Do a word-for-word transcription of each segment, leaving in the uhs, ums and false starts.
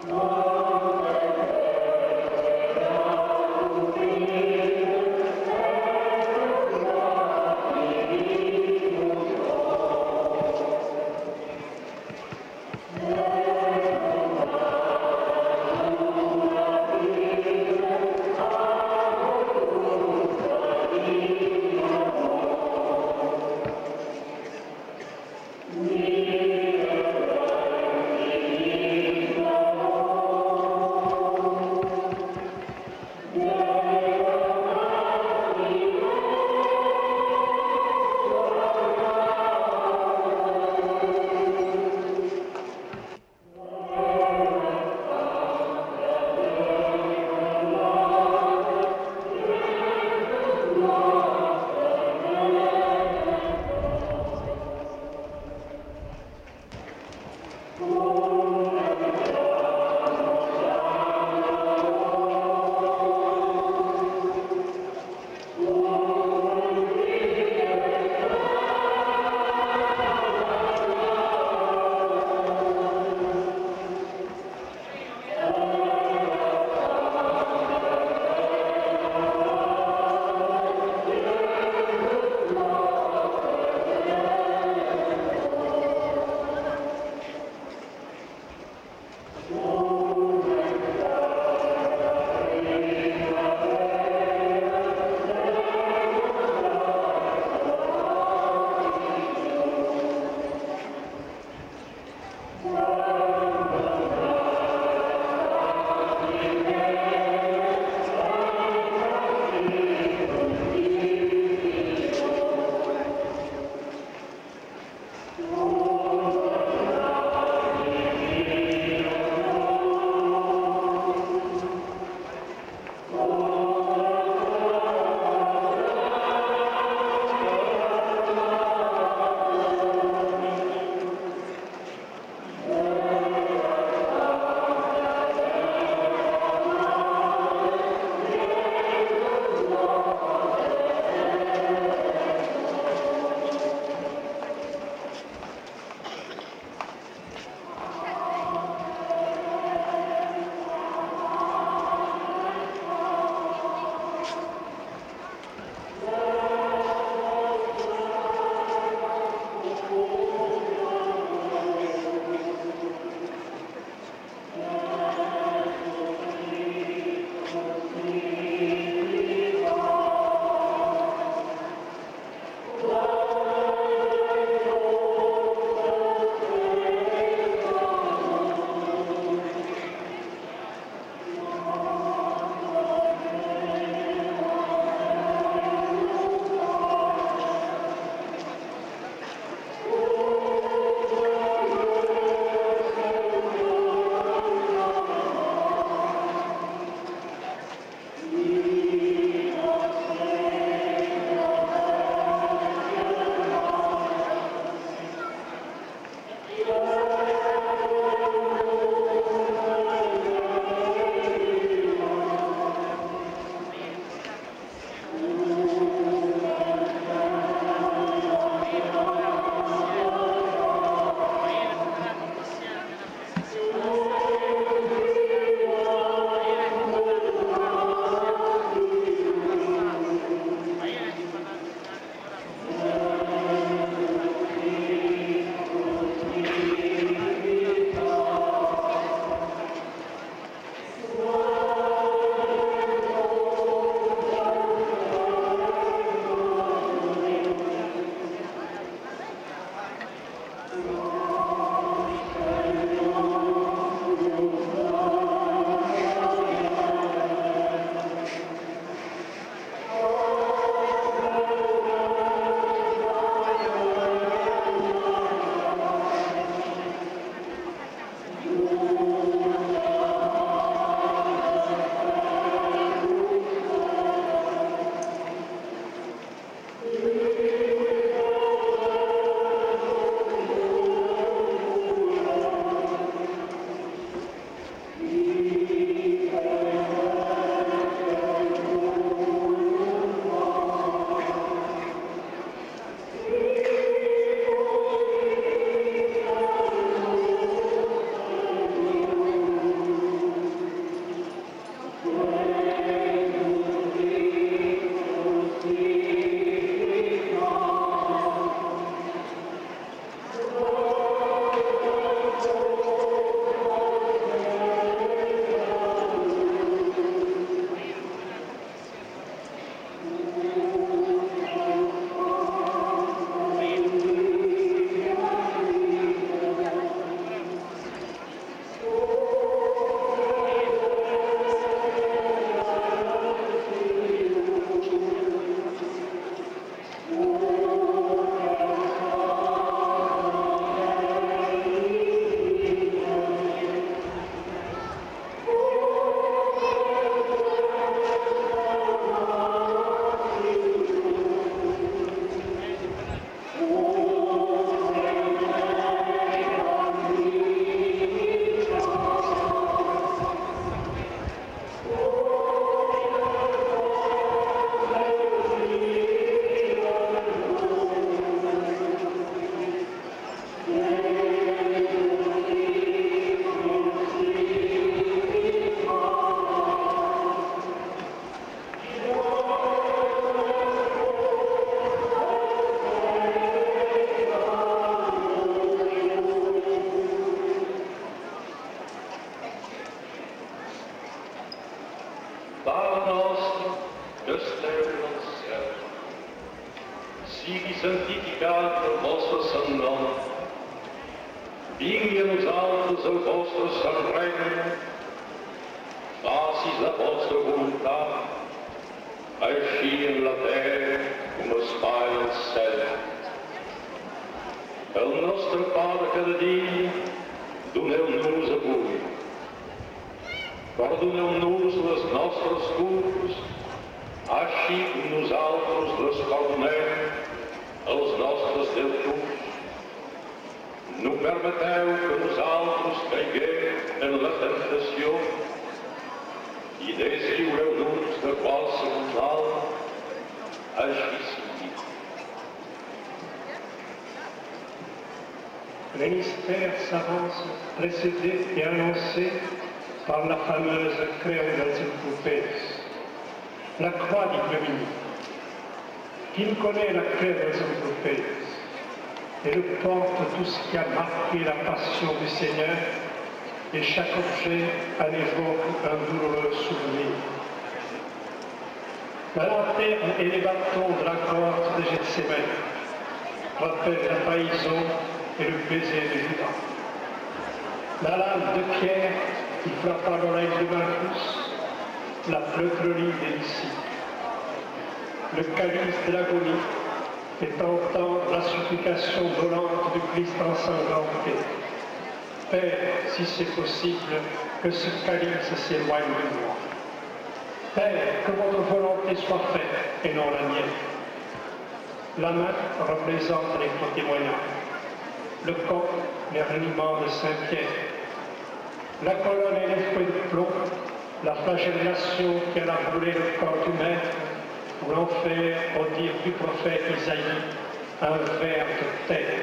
We sibi santificato il vostro San Nome, vingui a nosaltres el vostre Sant Regne, facis la vostra voluntat, així en la terra com es fa en el cel. El nostre pa de cada dia, doneu-nos avui. Perdoneu-nos les nostres culpes, així com nosaltres les perdonem als nostres deutors. No permeteu que nosaltres caiguem en la tentació i deslliureu-nos de qualsevol mal, així sigui. Le mystère s'avance, précédé et annoncé par la fameuse Creu dels Inculpés, la croix d'ignominie. Qui connaît la Creu dels Inculpés? Elle porte tout ce qui a marqué la passion du Seigneur, et chaque objet en évoque un douloureux souvenir. La lanterne et les bâtons de la grotte de Gethsémani rappellent la trahison et le baiser de Judas. La lame de pierre qui frappa l'oreille de Malchus, la pleurerie des disciples. Le calice de l'agonie fait entendre la supplication volante du Christ ensanglanté. Père, si c'est possible, que ce calice s'éloigne de moi. Père, que votre volonté soit faite et non la mienne. La main représente les faux témoignages. Le corps, les ralliements de Saint-Pierre. La colonne et les feuilles de plomb, la flagellation qui a brûlé le corps du Maître, ou l'enfer, au dire du prophète Isaïe, un ver de terre.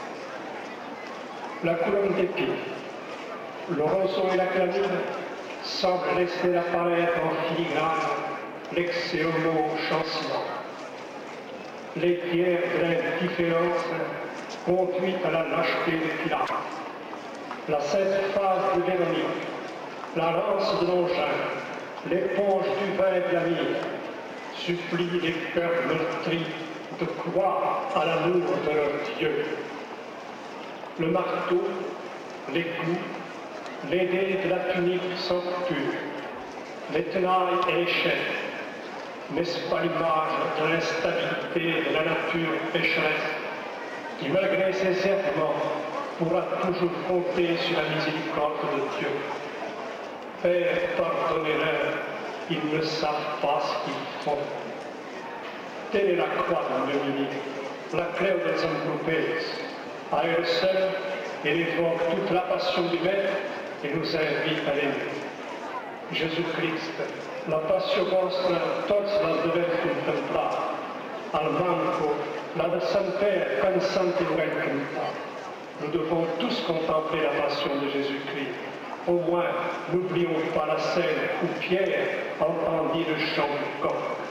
La couronne d'épines, le roseau et la clamine semblent laisser apparaître en filigrane l'excès au mot chancement. Les pierres de l'indifférence conduites à la lâcheté de Pilate. La sainte phase de Véronique, la lance de Longin, l'éponge du vin de la mire, supplie les cœurs meurtris de croire à l'amour de leur Dieu. Le marteau, les coups, les dés de la tunique sont purs, les tenailles et les chaînes. N'est-ce pas l'image de l'instabilité de la nature pécheresse qui, malgré ses errements, pourra toujours compter sur la miséricorde de Dieu? Père, pardonnez-leur, ils ne savent pas ce qu'ils font. Telle est la croix de l'ignominie, la Creu dels Inculpés. À elle seule, elle évoque toute la passion du Maître et nous invite à l'aimer. Jésus-Christ, la passion vostra, tots la devem contemplar. Al manco, la de Saint-Père, pensante et cantar. Nous devons tous contempler la passion de Jésus-Christ. Au moins, n'oublions pas la scène où Pierre entendit le chant du coq.